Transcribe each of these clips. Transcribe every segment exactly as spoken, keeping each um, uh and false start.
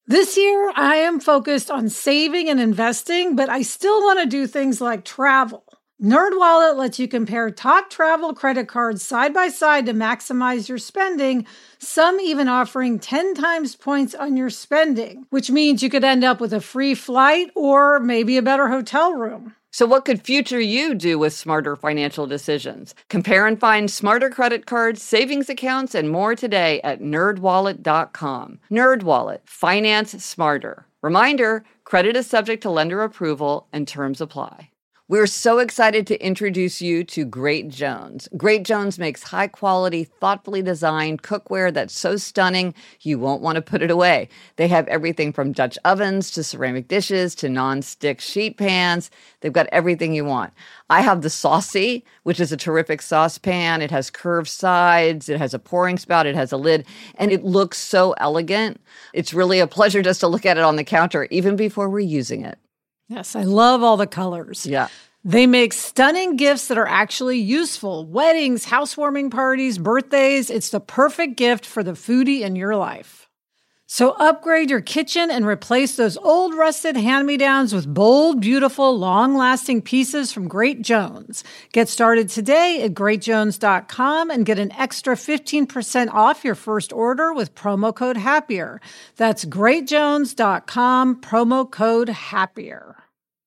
This year, I am focused on saving and investing, but I still want to do things like travel. NerdWallet lets you compare top travel credit cards side by side to maximize your spending, some even offering ten times points on your spending, which means you could end up with a free flight or maybe a better hotel room. So what could future you do with smarter financial decisions? Compare and find smarter credit cards, savings accounts, and more today at nerd wallet dot com. NerdWallet. Finance smarter. Reminder, credit is subject to lender approval and terms apply. We're so excited to introduce you to Great Jones. Great Jones makes high-quality, thoughtfully designed cookware that's so stunning you won't want to put it away. They have everything from Dutch ovens to ceramic dishes to non-stick sheet pans. They've got everything you want. I have the Saucy, which is a terrific saucepan. It has curved sides. It has a pouring spout. It has a lid. And it looks so elegant. It's really a pleasure just to look at it on the counter, even before we're using it. Yes, I love all the colors. Yeah. They make stunning gifts that are actually useful. Weddings, housewarming parties, birthdays. It's the perfect gift for the foodie in your life. So upgrade your kitchen and replace those old rusted hand-me-downs with bold, beautiful, long-lasting pieces from Great Jones. Get started today at great jones dot com and get an extra fifteen percent off your first order with promo code HAPPIER. That's great jones dot com, promo code HAPPIER.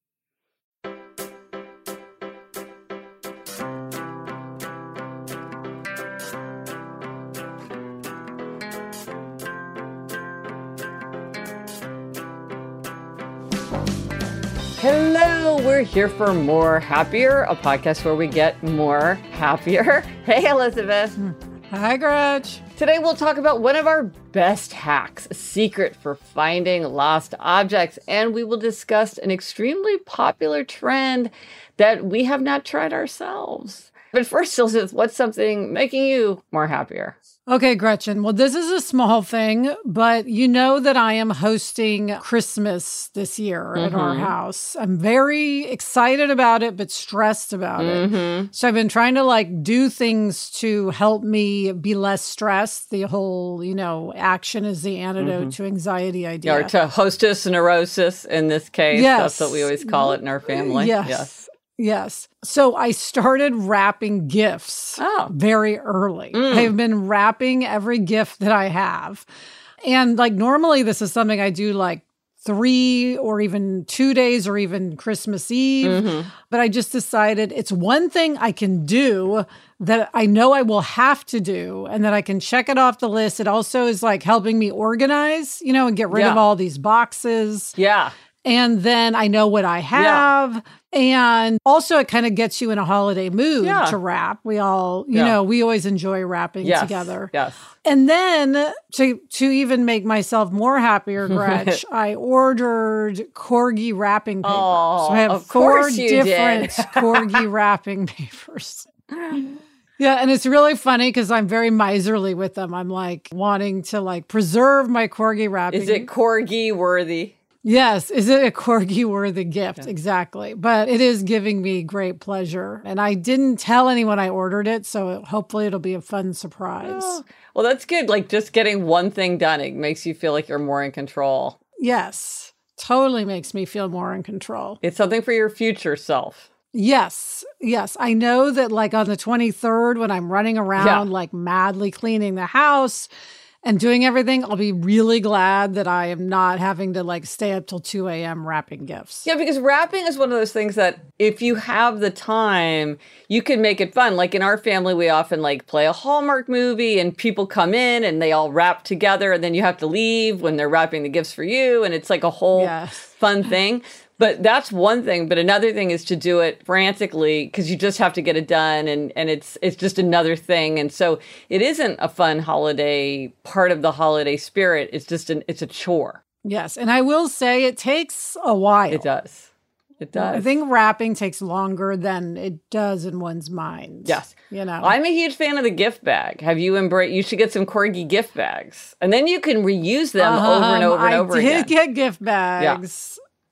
Hello, we're here for More Happier, a podcast where we get more happier. Hey, Elizabeth. Hi, Gretch. Today we'll talk about one of our best hacks, a secret for finding lost objects, and we will discuss an extremely popular trend that we have not tried ourselves. But first, Elizabeth, what's something making you more happier? Okay, Gretchen. Well, this is a small thing, but you know that I am hosting Christmas this year mm-hmm. at our house. I'm very excited about it, but stressed about mm-hmm. it. So I've been trying to like do things to help me be less stressed. The whole, you know, action is the antidote mm-hmm. to anxiety idea. Or to hostess neurosis in this case. Yes. That's what we always call it in our family. Yes. Yes. Yes. So I started wrapping gifts oh. very early. Mm. I've been wrapping every gift that I have. And like normally this is something I do like three or even two days or even Christmas Eve. Mm-hmm. But I just decided it's one thing I can do that I know I will have to do and that I can check it off the list. It also is like helping me organize, you know, and get rid yeah. of all these boxes. Yeah. And then I know what I have. Yeah. And also it kind of gets you in a holiday mood yeah. to wrap. We all, you yeah. know, we always enjoy wrapping yes. together. Yes. And then to to even make myself more happier, Gretch, I ordered Corgi wrapping paper. Oh, so I have of four course you different did. Corgi wrapping papers. Yeah, and it's really funny because I'm very miserly with them. I'm like wanting to like preserve my Corgi wrapping. Is it Corgi worthy? Yes. Is it a Corgi-worthy gift? Yeah. Exactly. But it is giving me great pleasure. And I didn't tell anyone I ordered it, so hopefully it'll be a fun surprise. Oh, well, that's good. Like just getting one thing done, it makes you feel like you're more in control. Yes. Totally makes me feel more in control. It's something for your future self. Yes. Yes. I know that like on the twenty-third, when I'm running around yeah. like madly cleaning the house and doing everything, I'll be really glad that I am not having to like stay up till two a.m. wrapping gifts. Yeah, because wrapping is one of those things that if you have the time, you can make it fun. Like in our family, we often like play a Hallmark movie and people come in and they all wrap together and then you have to leave when they're wrapping the gifts for you. And it's like a whole yes. fun thing. But that's one thing. But another thing is to do it frantically because you just have to get it done. And, and it's it's just another thing. And so it isn't a fun holiday, part of the holiday spirit. It's just an it's a chore. Yes. And I will say it takes a while. It does. It does. I think wrapping takes longer than it does in one's mind. Yes. You know, I'm a huge fan of the gift bag. Have you embraced? You should get some Corgi gift bags. And then you can reuse them um, over and over and I over again. I again. did get gift bags.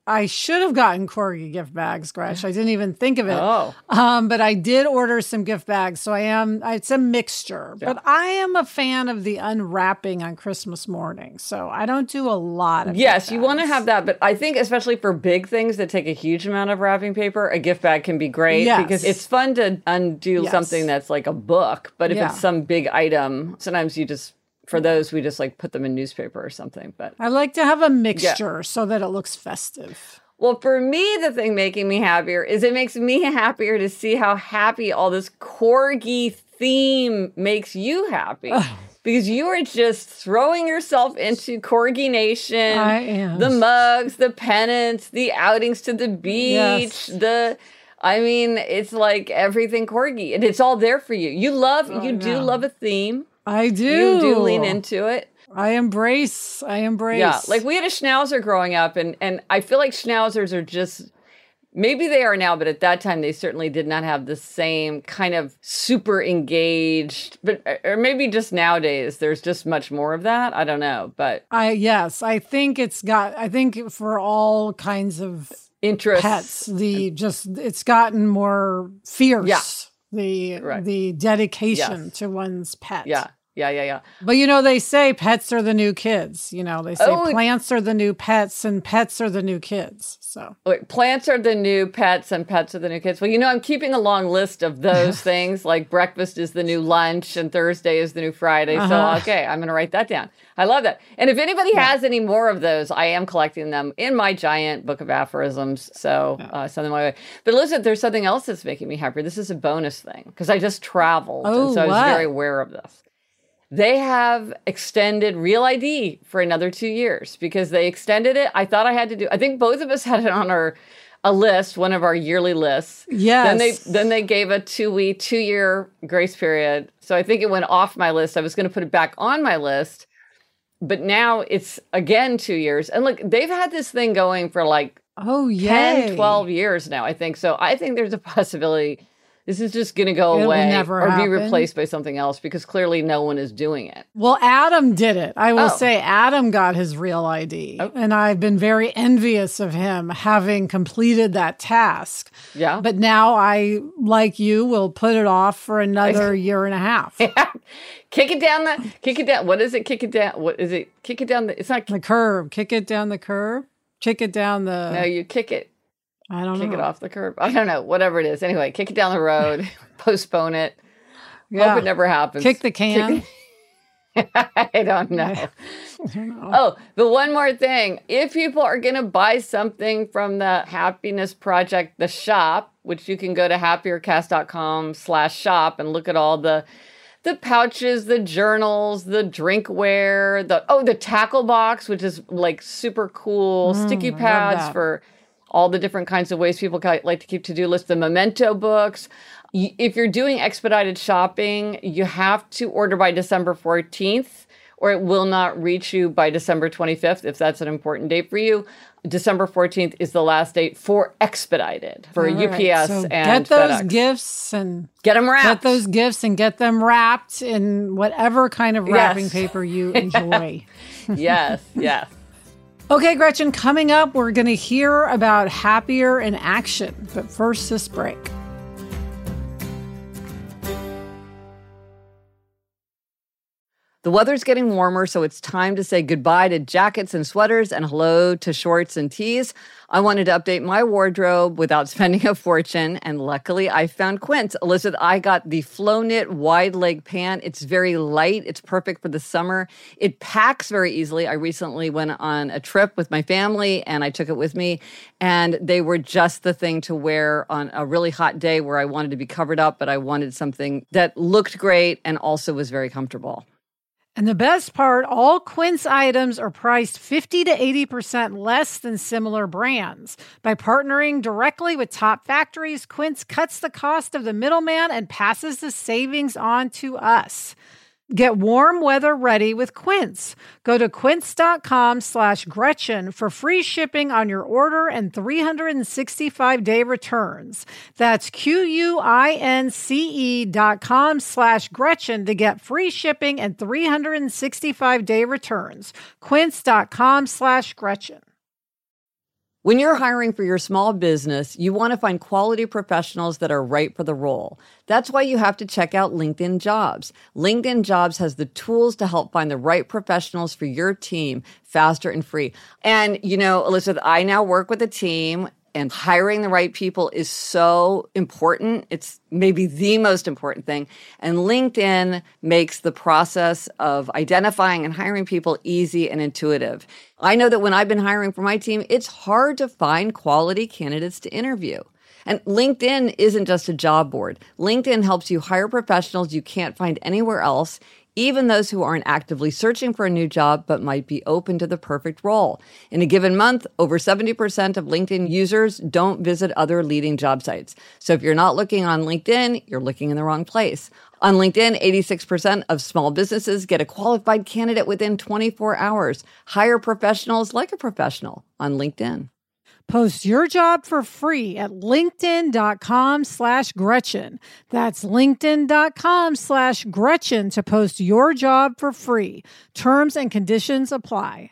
I should have gotten corgi gift bags, Gresh. I didn't even think of it. Oh. Um, but I did order some gift bags. So I am, it's a mixture. Yeah. But I am a fan of the unwrapping on Christmas morning. So I don't do a lot of Yes, you want to have that. But I think especially for big things that take a huge amount of wrapping paper, a gift bag can be great Yes. because it's fun to undo Yes. something that's like a book. But if Yeah. it's some big item, sometimes you just, for those, we just like put them in newspaper or something. But I like to have a mixture so that it looks festive. well, for me, the thing making me happier is it makes me happier to see how happy all this corgi theme makes you happy. Because you are just throwing yourself into Corgi Nation. I am. The mugs, the pennants, the outings to the beach, Yes. the... I mean, it's like everything corgi. And it's all there for you. You love, Oh, you do no. love a theme. I do. You do lean into it. I embrace. I embrace. Yeah, like we had a schnauzer growing up, and and I feel like schnauzers are just, maybe they are now, but at that time they certainly did not have the same kind of super engaged, but or maybe just nowadays there's just much more of that. I don't know, but I yes, I think it's got. I think for all kinds of interest. pets, the just it's gotten more fierce. Yeah. The Right. the dedication Yes. to one's pet. Yeah, yeah, yeah, yeah. But you know, they say pets are the new kids. You know, they say Oh, plants are the new pets and pets are the new kids. So Wait, plants are the new pets and pets are the new kids. Well, you know, I'm keeping a long list of those things, like breakfast is the new lunch and Thursday is the new Friday. Uh-huh. So, okay, I'm going to write that down. I love that. And if anybody has any more of those, I am collecting them in my giant book of aphorisms. So uh, send them my way. But Elizabeth, there's something else that's making me happier. This is a bonus thing because I just traveled. Oh, and so I was what? very aware of this. They have extended Real I D for another two years because they extended it. I thought I had to do, I think both of us had it on our a list, one of our yearly lists. yes, Then they then they gave a two week, two year grace period. So I think it went off my list. I was going to put it back on my list, but now it's again two years. And look, they've had this thing going for like oh yeah, ten, twelve years now, I think. So I think there's a possibility this is just going to go It will away never or happen. be replaced by something else because clearly no one is doing it. Well, Adam did it. I will Oh. say Adam got his Real I D. Oh. And I've been very envious of him having completed that task. Yeah. But now I, like you, will put it off for another year and a half. Kick it down the, kick it down. What is it? Kick it down. What is it? Kick it down the, it's not, The curb. Kick it down the curb. Kick it down the... no, you kick it. I don't Kick know. it off the curb. I don't know. Whatever it is. Anyway, kick it down the road. Postpone it. Yeah. Hope it never happens. Kick the can. Kick- I don't know. I don't know. Oh, the one more thing. If people are going to buy something from the Happiness Project, the shop, which you can go to happiercast.com slash shop and look at all the the pouches, the journals, the drinkware, the oh, the tackle box, which is like super cool, sticky I love pads that. for all the different kinds of ways people ca- like to keep to-do lists, the memento books. Y- If you're doing expedited shopping, you have to order by December fourteenth, or it will not reach you by December twenty-fifth, if that's an important date for you. December fourteenth is the last date for expedited, for All U P S right, so and get those FedEx. gifts and Get them wrapped. get those gifts and get them wrapped in whatever kind of wrapping Yes. paper you enjoy. Yes, yes. Okay, Gretchen, coming up, we're going to hear about Happier in Action. But first, this break. The weather's getting warmer, so it's time to say goodbye to jackets and sweaters and hello to shorts and tees. I wanted to update my wardrobe without spending a fortune, and luckily I found Quince. Elizabeth, I got the Flow Knit wide leg pant. It's very light. It's perfect for the summer. It packs very easily. I recently went on a trip with my family, and I took it with me, and they were just the thing to wear on a really hot day where I wanted to be covered up, but I wanted something that looked great and also was very comfortable. And the best part, all Quince items are priced fifty to eighty percent less than similar brands. By partnering directly with top factories, Quince cuts the cost of the middleman and passes the savings on to us. Get warm weather ready with Quince. Go to quince.com slash Gretchen for free shipping on your order and three hundred sixty-five day returns. That's Q-U-I-N-C-E dot com slash Gretchen to get free shipping and three hundred sixty-five day returns. Quince.com slash Gretchen. When you're hiring for your small business, you want to find quality professionals that are right for the role. That's why you have to check out LinkedIn Jobs. LinkedIn Jobs has the tools to help find the right professionals for your team faster and free. And, you know, Elizabeth, I now work with a team, and hiring the right people is so important. It's maybe the most important thing. And LinkedIn makes the process of identifying and hiring people easy and intuitive. I know that when I've been hiring for my team, it's hard to find quality candidates to interview. And LinkedIn isn't just a job board. LinkedIn helps you hire professionals you can't find anywhere else, even those who aren't actively searching for a new job but might be open to the perfect role. In a given month, over seventy percent of LinkedIn users don't visit other leading job sites. So if you're not looking on LinkedIn, you're looking in the wrong place. On LinkedIn, eighty-six percent of small businesses get a qualified candidate within twenty-four hours. Hire professionals like a professional on LinkedIn. Post your job for free at linkedin.com slash Gretchen. That's linkedin.com slash Gretchen to post your job for free. Terms and conditions apply.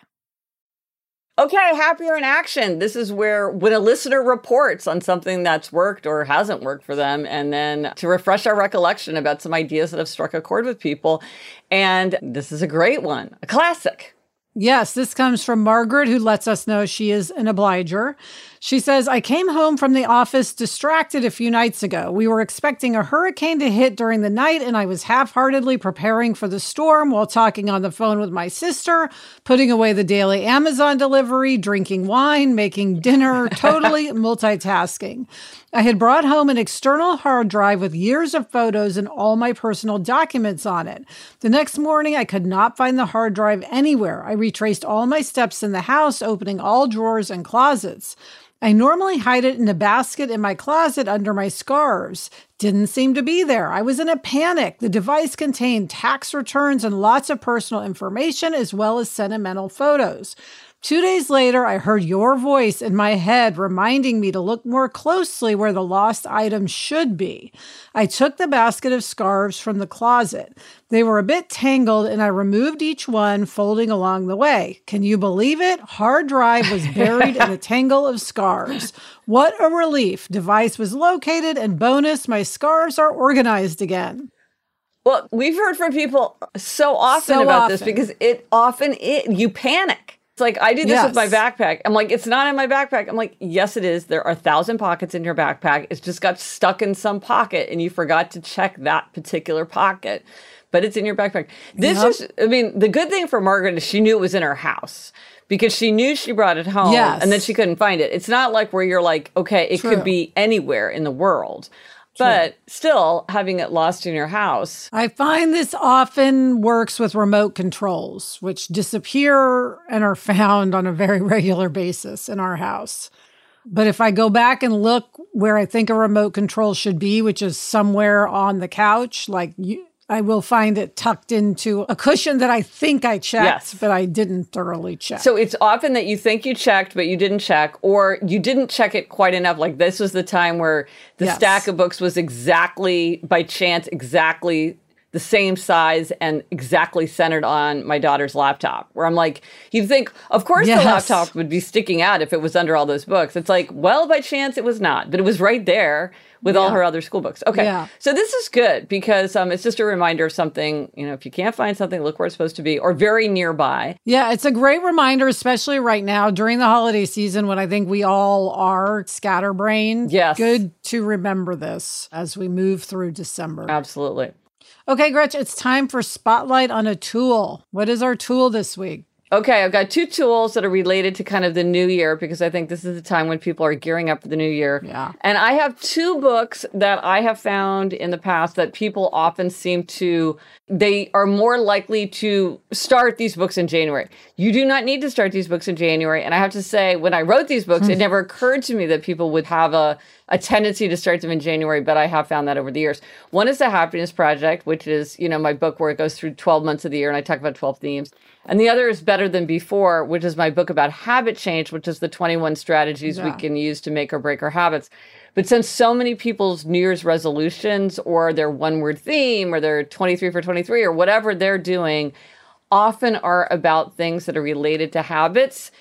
Okay, Happier in Action. This is where when a listener reports on something that's worked or hasn't worked for them, and then to refresh our recollection about some ideas that have struck a chord with people. And this is a great one, a classic. Yes, this comes from Margaret, who lets us know she is an obliger. She says, I came home from the office distracted a few nights ago. We were expecting a hurricane to hit during the night, and I was half-heartedly preparing for the storm while talking on the phone with my sister, putting away the daily Amazon delivery, drinking wine, making dinner, totally multitasking. I had brought home an external hard drive with years of photos and all my personal documents on it. The next morning, I could not find the hard drive anywhere. I retraced all my steps in the house, opening all drawers and closets. I normally hide it in a basket in my closet under my scarves. Didn't seem to be there. I was in a panic. The device contained tax returns and lots of personal information, as well as sentimental photos. Two days later, I heard your voice in my head reminding me to look more closely where the lost items should be. I took the basket of scarves from the closet. They were a bit tangled, and I removed each one, folding along the way. Can you believe it? Hard drive was buried in a tangle of scarves. What a relief. Device was located, and bonus, my scarves are organized again. Well, we've heard from people so often so about often. this because it often, it, you panic. It's like, I do this yes. with my backpack. I'm like, it's not in my backpack. I'm like, yes, it is. There are a thousand pockets in your backpack. It's just got stuck in some pocket and you forgot to check that particular pocket, but it's in your backpack. This yep. is, I mean, the good thing for Margaret is she knew it was in her house because she knew she brought it home yes. and then she couldn't find it. It's not like where you're like, okay, it True. could be anywhere in the world. But still, having it lost in your house. I find this often works with remote controls, which disappear and are found on a very regular basis in our house. But if I go back and look where I think a remote control should be, which is somewhere on the couch, like you, I will find it tucked into a cushion that I think I checked, yes. but I didn't thoroughly check. So it's often that you think you checked, but you didn't check, or you didn't check it quite enough. Like this was the time where the yes. stack of books was exactly, by chance, exactly the same size and exactly centered on my daughter's laptop, where I'm like, you'd think, of course yes. the laptop would be sticking out if it was under all those books. It's like, well, by chance it was not, but it was right there with yeah. all her other school books. Okay. Yeah. So this is good because um, it's just a reminder of something, you know, if you can't find something, look where it's supposed to be or very nearby. Yeah, it's a great reminder, especially right now during the holiday season when I think we all are scatterbrained. Yes. Good to remember this as we move through December. Absolutely. Okay, Gretchen, it's time for Spotlight on a Tool. What is our tool this week? Okay, I've got two tools that are related to kind of the new year because I think this is the time when people are gearing up for the new year. Yeah. And I have two books that I have found in the past that people often seem to, they are more likely to start these books in January. You do not need to start these books in January. And I have to say, when I wrote these books, it never occurred to me that people would have a, a tendency to start them in January, but I have found that over the years. One is The Happiness Project, which is, you know, my book where it goes through twelve months of the year and I talk about twelve themes. And the other is Better Than Before, which is my book about habit change, which is the twenty-one strategies yeah. we can use to make or break our habits. But since so many people's New Year's resolutions or their one-word theme or their twenty-three for twenty-three or whatever they're doing often are about things that are related to habits,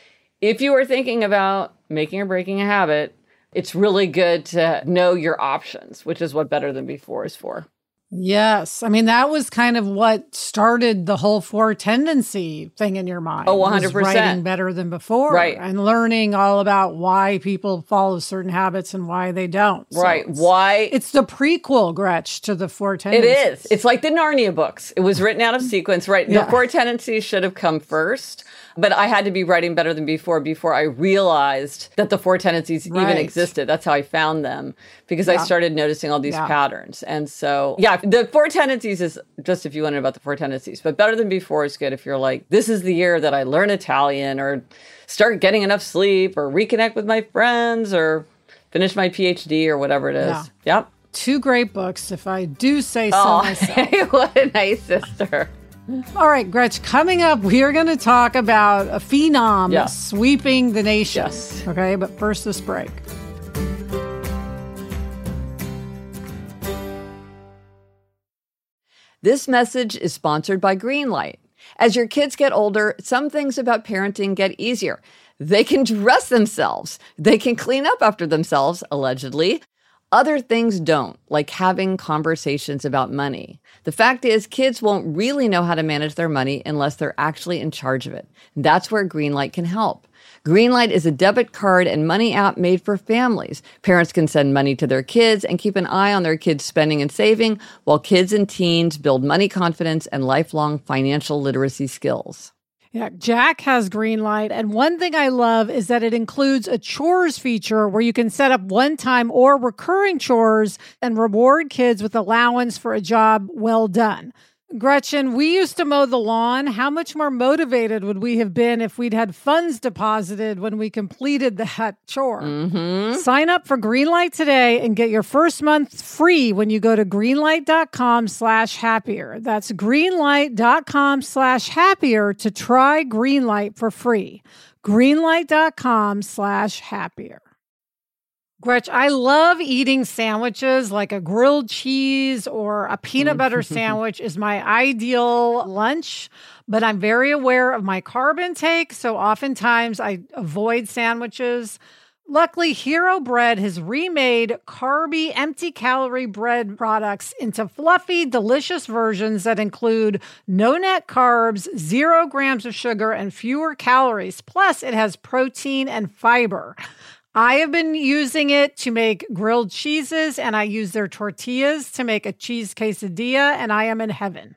if you are thinking about making or breaking a habit, it's really good to know your options, which is what Better Than Before is for. Yes. I mean, that was kind of what started the whole four tendency thing in your mind. Oh, one hundred percent. Writing Better Than Before. Right. And learning all about why people follow certain habits and why they don't. So right. It's, why? It's the prequel, Gretch, to the four tendencies. It is. It's like the Narnia books. It was written out of sequence, right? Yeah. The four tendencies should have come first. But I had to be writing Better Than Before before I realized that the four tendencies right. even existed. That's how I found them, because yeah. I started noticing all these yeah. patterns. And so, yeah, the four tendencies is just if you want to know about the four tendencies. But Better Than Before is good if you're like, this is the year that I learn Italian or start getting enough sleep or reconnect with my friends or finish my P H D or whatever it is. Yeah. Yep. Two great books, if I do say so oh, myself. What a nice sister. All right, Gretch, coming up, we are going to talk about a phenom yeah. sweeping the nation. Yes. Okay, but first this break. This message is sponsored by Greenlight. As your kids get older, some things about parenting get easier. They can dress themselves. They can clean up after themselves, allegedly. Other things don't, like having conversations about money. The fact is, kids won't really know how to manage their money unless they're actually in charge of it. That's where Greenlight can help. Greenlight is a debit card and money app made for families. Parents can send money to their kids and keep an eye on their kids' spending and saving, while kids and teens build money confidence and lifelong financial literacy skills. Yeah, Jack has Greenlight, and one thing I love is that it includes a chores feature where you can set up one-time or recurring chores and reward kids with allowance for a job well done. Gretchen, we used to mow the lawn. How much more motivated would we have been if we'd had funds deposited when we completed that chore? Mm-hmm. Sign up for Greenlight today and get your first month free when you go to greenlight.com slash happier. That's greenlight.com slash happier to try Greenlight for free. Greenlight.com slash happier. Gretch, I love eating sandwiches, like a grilled cheese or a peanut butter sandwich is my ideal lunch, but I'm very aware of my carb intake, so oftentimes I avoid sandwiches. Luckily, Hero Bread has remade carby, empty-calorie bread products into fluffy, delicious versions that include no net carbs, zero grams of sugar, and fewer calories. Plus, it has protein and fiber. I have been using it to make grilled cheeses, and I use their tortillas to make a cheese quesadilla, and I am in heaven.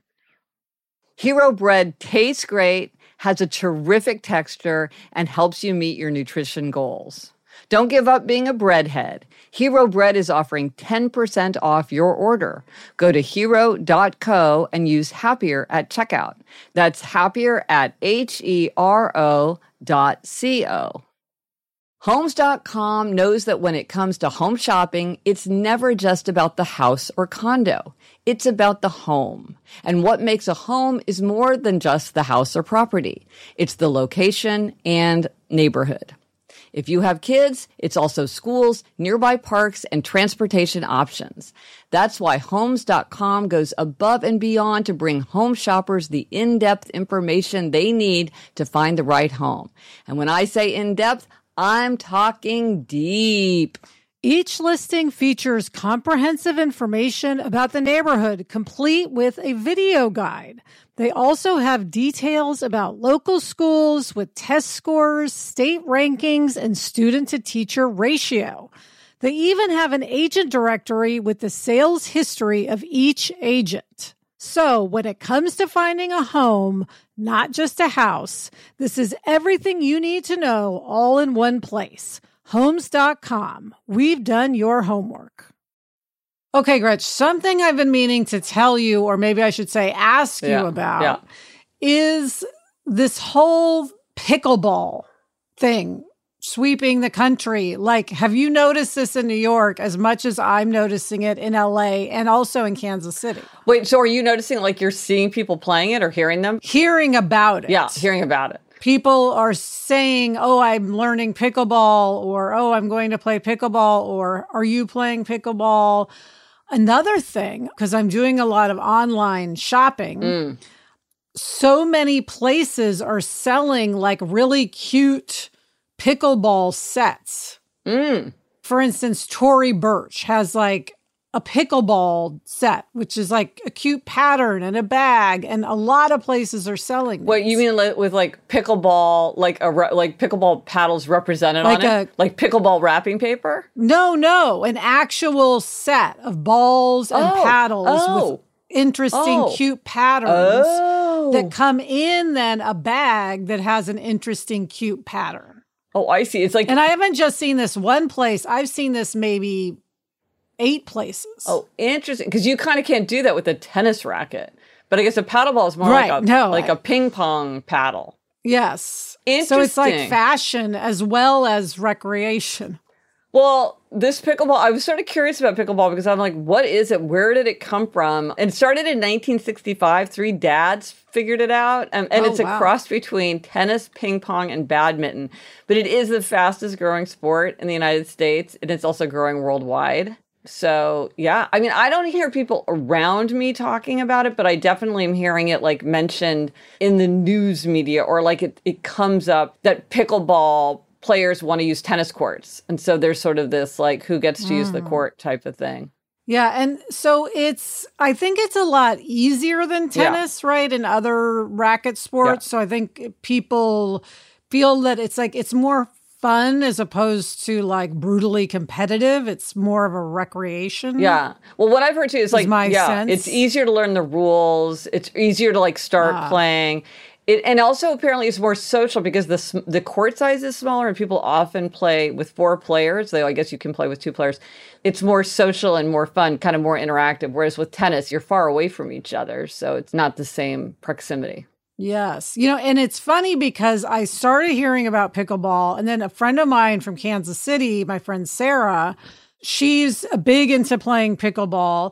Hero Bread tastes great, has a terrific texture, and helps you meet your nutrition goals. Don't give up being a breadhead. Hero Bread is offering ten percent off your order. Go to hero dot co and use Happier at checkout. That's Happier at H E R O dot C O. Homes dot com knows that when it comes to home shopping, it's never just about the house or condo. It's about the home. And what makes a home is more than just the house or property. It's the location and neighborhood. If you have kids, it's also schools, nearby parks, and transportation options. That's why Homes dot com goes above and beyond to bring home shoppers the in-depth information they need to find the right home. And when I say in-depth, I'm talking deep. Each listing features comprehensive information about the neighborhood, complete with a video guide. They also have details about local schools with test scores, state rankings, and student-to-teacher ratio. They even have an agent directory with the sales history of each agent. So when it comes to finding a home, not just a house, this is everything you need to know all in one place. Homes dot com. We've done your homework. Okay, Gretch, something I've been meaning to tell you, or maybe I should say ask yeah, you about, yeah. is this whole pickleball thing sweeping the country. Like, have you noticed this in New York as much as I'm noticing it in L A and also in Kansas City? Wait, so are you noticing, like, you're seeing people playing it or hearing them? Hearing about it. Yeah, hearing about it. People are saying, oh, I'm learning pickleball, or, oh, I'm going to play pickleball, or, are you playing pickleball? Another thing, because I'm doing a lot of online shopping, mm. so many places are selling like really cute pickleball sets. Mm. For instance, Tory Burch has like a pickleball set, which is like a cute pattern and a bag, and a lot of places are selling these. What you mean like, with like pickleball, like a re- like pickleball paddles represented Like on it, a- like pickleball wrapping paper? No, no, an actual set of balls and Oh, paddles oh, with interesting, oh. cute patterns Oh, that come in then a bag that has an interesting, cute pattern. oh, I see. It's like And I haven't just seen this one place. I've seen this maybe eight places. oh, interesting. Because you kind of can't do that with a tennis racket. But I guess a paddleball is more Right, like a no, like I- a ping pong paddle. Yes. So it's like Interesting. fashion as well as recreation. Well, this pickleball, I was sort of curious about pickleball because I'm like, what is it? Where did it come from? It started in nineteen sixty-five. Three dads figured it out. Um, and Oh, it's a wow. cross between tennis, ping pong, and badminton. But it is the fastest growing sport in the United States. And it's also growing worldwide. So, yeah, I mean, I don't hear people around me talking about it, but I definitely am hearing it like mentioned in the news media, or like it, it comes up that pickleball players want to use tennis courts. And so there's sort of this like who gets to use the court type of thing. Yeah. And so it's, I think it's a lot easier than Yeah. tennis, right? And other racket sports. Yeah. So I think people feel that it's like, it's more fun as opposed to like brutally competitive. It's more of a recreation. Yeah. Well, what I've heard too is like, my yeah, sense. it's easier to learn the rules. It's easier to like start Ah. playing. It, and also apparently it's more social because the sm- the court size is smaller and people often play with four players. Though I guess you can play with two players. It's more social and more fun, kind of more interactive. Whereas with tennis, you're far away from each other, so it's not the same proximity. Yes. You know, and it's funny because I started hearing about pickleball, and then a friend of mine from Kansas City, my friend Sarah, she's big into playing pickleball.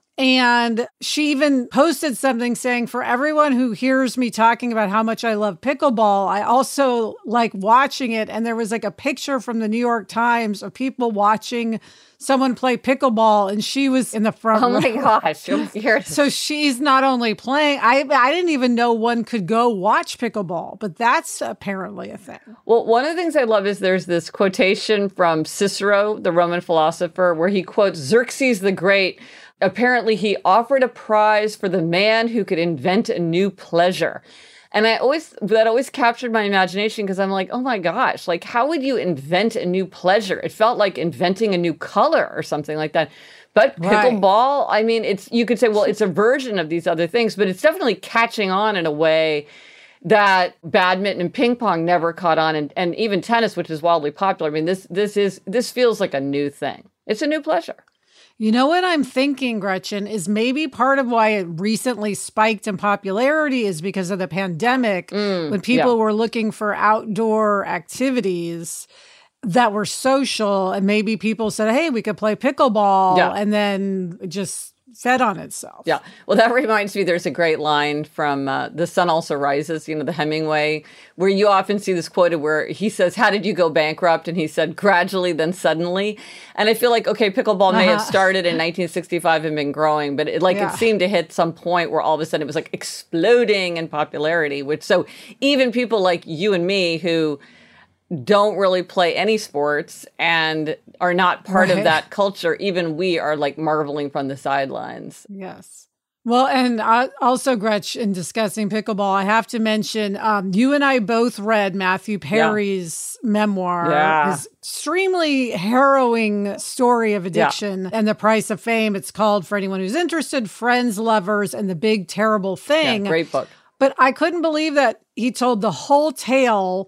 And she even posted something saying, for everyone who hears me talking about how much I love pickleball, I also like watching it. And there was like a picture from the New York Times of people watching someone play pickleball, and she was in the front Oh row. my gosh. You're- So she's not only playing, I I didn't even know one could go watch pickleball, but that's apparently a thing. Well, one of the things I love is there's this quotation from Cicero, the Roman philosopher, where he quotes Xerxes the Great. Apparently, he offered a prize for the man who could invent a new pleasure. And I always, that always captured my imagination because I'm like, oh my gosh, like how would you invent a new pleasure? It felt like inventing a new color or something like that. But Right. pickleball, I mean, it's, you could say, well, it's a version of these other things, but it's definitely catching on in a way that badminton and ping pong never caught on, and, and even tennis, which is wildly popular. I mean, this, this is, this feels like a new thing. It's a new pleasure. You know what I'm thinking, Gretchen, is maybe part of why it recently spiked in popularity is because of the pandemic, when people yeah. were looking for outdoor activities that were social, and maybe people said, hey, we could play pickleball, Yeah. and then it just fed on itself. Yeah. Well, that reminds me, there's a great line from uh, The Sun Also Rises, you know, the Hemingway, where you often see this quoted where he says, how did you go bankrupt? And he said, gradually, then suddenly. And I feel like, okay, pickleball may have Uh-huh. started in nineteen sixty-five and been growing, but it like Yeah. it seemed to hit some point where all of a sudden it was like exploding in popularity, which so even people like you and me who don't really play any sports and are not part Right. of that culture, even we are like marveling from the sidelines. Yes. Well, and I, also, Gretch, in discussing pickleball, I have to mention um, you and I both read Matthew Perry's memoir, Yeah. his extremely harrowing story of addiction and the price of fame. It's called, for anyone who's interested, Friends, Lovers, and the Big Terrible Yeah, Thing. great book. But I couldn't believe that he told the whole tale.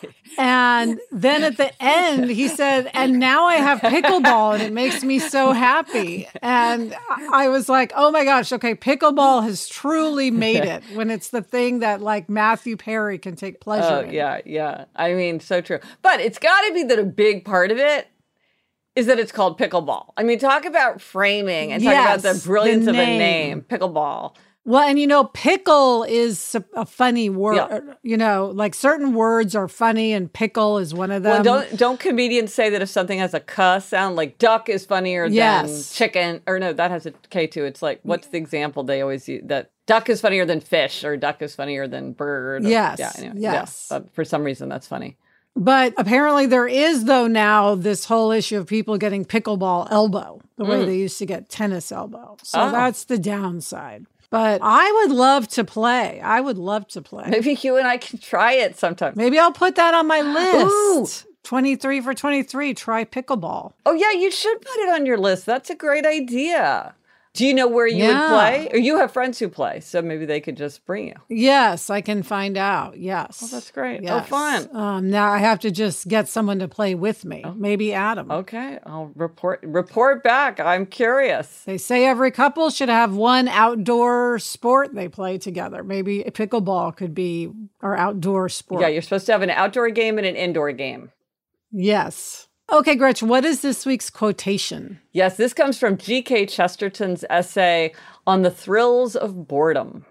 And then at the end, he said, and now I have pickleball and it makes me so happy. And I I was like, oh my gosh, okay, pickleball has truly made it when it's the thing that like Matthew Perry can take pleasure Oh, in. yeah, yeah. I mean, so true. But it's got to be that a big part of it is that it's called pickleball. I mean, talk about framing and talk Yes, about the brilliance the of a name. name, pickleball. Well, and you know, pickle is a- a funny word. Yeah. You know, like certain words are funny and pickle is one of Well, them. don't don't comedians say that if something has a "k" sound, like duck is funnier Yes. than chicken, or no, that has a K too. It's like, what's the example they always use? That duck is funnier than fish, or duck is funnier than bird. or- Yes, yeah, anyway, yes. Yeah, but for some reason, that's funny. But apparently there is, though, now this whole issue of people getting pickleball elbow, the way Mm. they used to get tennis elbow. So Oh. that's the downside. But I would love to play. I would love to play. Maybe you and I can try it sometime. Maybe I'll put that on my Ooh. list. twenty-three for twenty-three, try pickleball. Oh, yeah, you should put it on your list. That's a great idea. Do you know where you Yeah. would play? Or you have friends who play, so maybe they could just bring you. Yes, I can find out. Yes. Oh, that's great. Oh, Yes. fun. Um, now I have to just get someone to play with me. Oh. Maybe Adam. Okay, I'll report report back. I'm curious. They say every couple should have one outdoor sport they play together. Maybe pickleball could be our outdoor sport. Yeah, you're supposed to have an outdoor game and an indoor game. Yes. Okay, Gretchen, what is this week's quotation? Yes, this comes from G K Chesterton's essay on the thrills of boredom.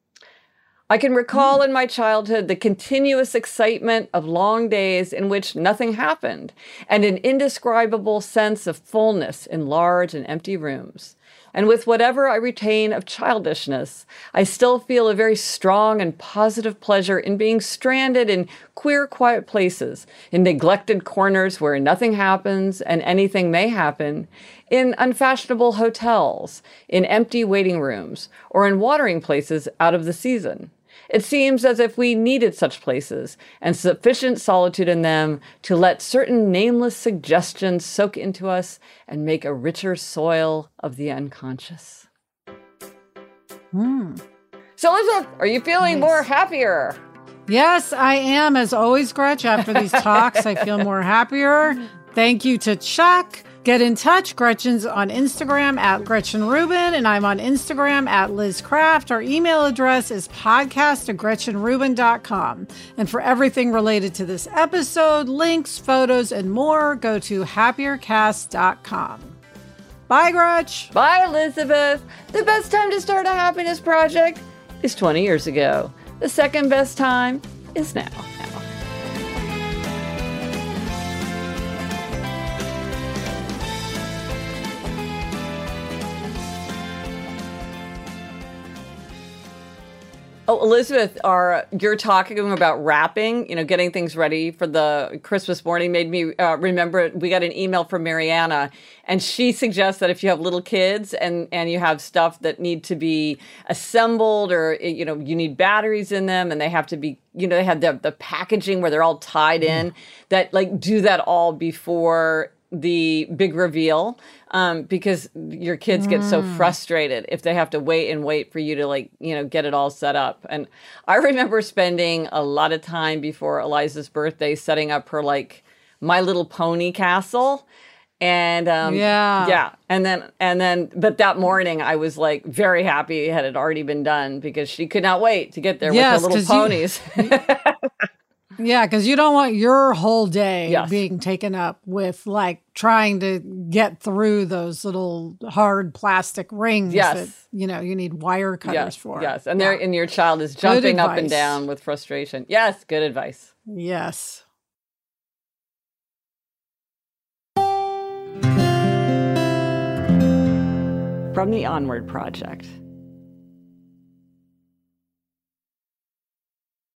I can recall in my childhood the continuous excitement of long days in which nothing happened, and an indescribable sense of fullness in large and empty rooms. And with whatever I retain of childishness, I still feel a very strong and positive pleasure in being stranded in queer, quiet places, in neglected corners where nothing happens and anything may happen, in unfashionable hotels, in empty waiting rooms, or in watering places out of the season. It seems as if we needed such places and sufficient solitude in them to let certain nameless suggestions soak into us and make a richer soil of the unconscious. Hmm. So, Elizabeth, are you feeling Nice. more happier? Yes, I am. As always, Gretch, after these talks, I feel more happier. Thank you to Chuck. Get in touch. Gretchen's on Instagram at Gretchen Rubin, and I'm on Instagram at Liz Craft. Our email address is podcast at gretchen rubin dot com. And for everything related to this episode, links, photos, and more, go to happier cast dot com. Bye, Gretch. Bye, Elizabeth. The best time to start a happiness project is twenty years ago. The second best time is now. Oh, Elizabeth, our, you're talking about wrapping, you know, getting things ready for the Christmas morning made me uh, remember we got an email from Mariana, and she suggests that if you have little kids and, and you have stuff that need to be assembled, or, you know, you need batteries in them and they have to be, you know, they have the, the packaging where they're all tied in, that like do that all before the big reveal, um, because your kids get so frustrated if they have to wait and wait for you to, like, you know, get it all set up. And I remember spending a lot of time before Eliza's birthday setting up her, like, My Little Pony castle. And um, Yeah. yeah. And then, and then, but that morning I was like very happy it had already been done because she could not wait to get there Yes, with her 'cause little you- ponies. Yeah, because you don't want your whole day Yes. being taken up with like trying to get through those little hard plastic rings Yes. that, you know, you need wire cutters Yes, for. yes. And, they're, Yeah. and your child is jumping up and advice. down with frustration. Yes, good advice. Yes. From the Onward Project.